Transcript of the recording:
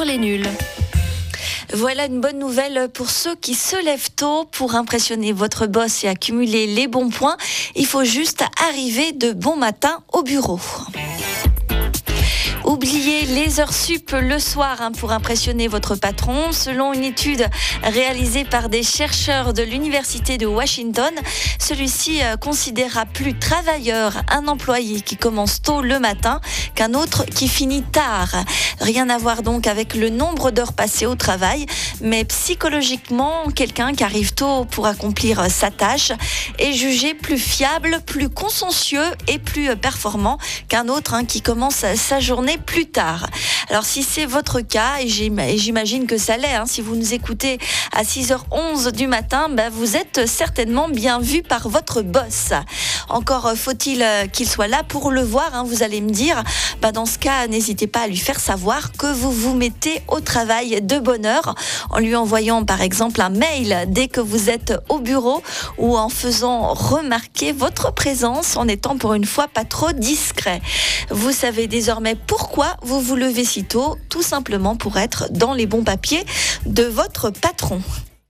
les nuls. Voilà une bonne nouvelle pour ceux qui se lèvent tôt. Pour impressionner votre boss et accumuler les bons points, il faut juste arriver de bon matin au bureau. Oubliez les heures sup le soir pour impressionner votre patron. Selon une étude réalisée par des chercheurs de l'Université de Washington, celui-ci considérera plus travailleur un employé qui commence tôt le matin qu'un autre qui finit tard. Rien à voir donc avec le nombre d'heures passées au travail, mais psychologiquement, quelqu'un qui arrive tôt pour accomplir sa tâche est jugé plus fiable, plus consciencieux et plus performant qu'un autre qui commence sa journée plus tard. Alors si c'est votre cas, et j'imagine que ça l'est, si vous nous écoutez à 6h11 du matin, vous êtes certainement bien vu par votre boss. Encore faut-il qu'il soit là pour le voir, vous allez me dire. Dans ce cas, n'hésitez pas à lui faire savoir que vous vous mettez au travail de bonne heure, en lui envoyant par exemple un mail dès que vous êtes au bureau, ou en faisant remarquer votre présence en étant pour une fois pas trop discret. Vous savez désormais pourquoi vous vous levez si tôt, tout simplement pour être dans les bons papiers de votre patron.